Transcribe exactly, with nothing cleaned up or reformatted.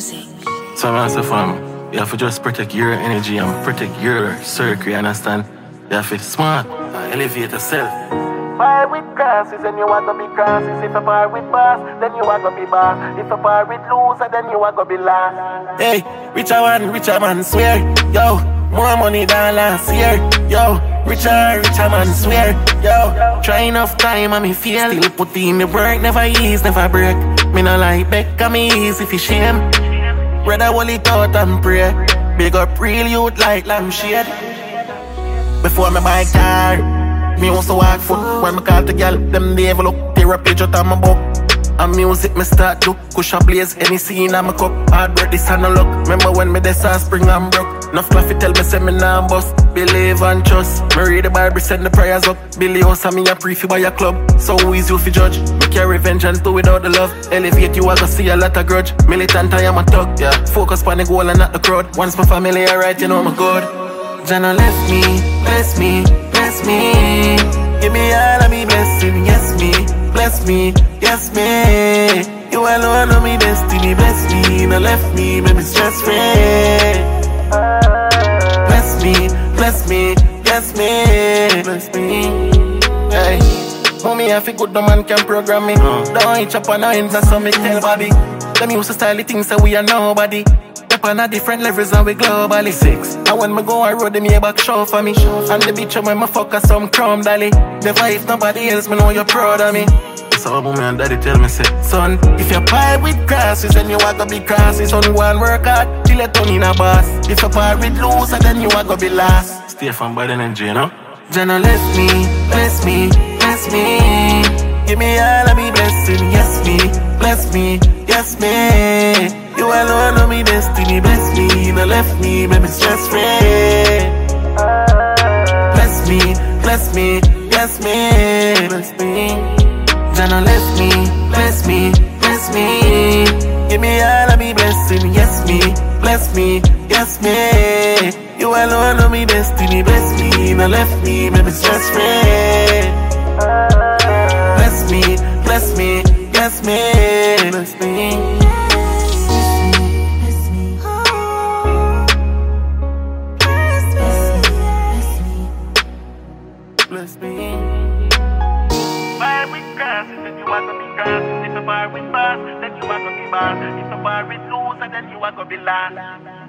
So I say, fam, you have to just protect your energy and protect your circle, you understand? You have to be smart, and elevate yourself. Par with crosses, then you want to be crosses. If you par with boss, then you want to be boss. If you par with loser, then you want to be last. Hey, richer man, richer man, swear, yo, more money than last year, yo, richer, richer man, swear, yo, try enough time and me feel, still put in the work, never ease, never break. Me no like back, and me easy for shame. Rather hold it out and pray. Big up real youth like lampshade. Before me buy car, me used to walk foot. When me call the girl, them develop therapy just on my book. And music me start to push a blaze. Any scene on my cup, hard work this and no luck. Remember when me this spring and broke. Enough coffee tell me say me nah bust. Believe and trust. Me read the Bible, send the prayers up. Billy house and me a pre fi buy a club. So who is you fi judge? Me carry vengeance do without the love. Elevate you I go see a lot of grudge. Militant I am a thug, yeah. Focus on the goal and not the crowd. Once my family alright, you know me good. Jana left me, bless me, bless me. Give me all of me blessing, yes me, bless me, yes me. You alone know me destiny, bless me, no left me, baby stress free. Bless me, bless me, bless me, bless me. Hey, homie, I feel good, no man can program me. Uh. Don't hitch up on our ends, that's so me tell Bobby. Them used to style the things that we are nobody. Up on a different levels and we globally six. And when me go on road, them here back show for me. And the bitch when me fuck her some crumb dolly. Never if nobody else, me know you're proud of me. So mommy and daddy tell me say, son, if you pie with crosses, then you want to be crosses. Son, go and work hard till you turn in a boss. If you pie with loser, then you want to be last. Stay from bad energy, you know? Jana left me, bless me, bless me. Give me all of me blessing, yes me, bless me, yes me. You alone know me destiny, bless me, no left me, baby stress free. Bless me, bless me, bless me, bless me. Jana left me, bless me, bless me. Give me all of me blessing, yes me, bless me, yes me. You alone know me destiny, bless me, no left me, baby stress free. Bless me, bless me, bless me, bless me. Bless me. Bar with crosses, then you want to be crosses. If you bar with boss, then you want to be boss. If you bar with loser, then you want to be last.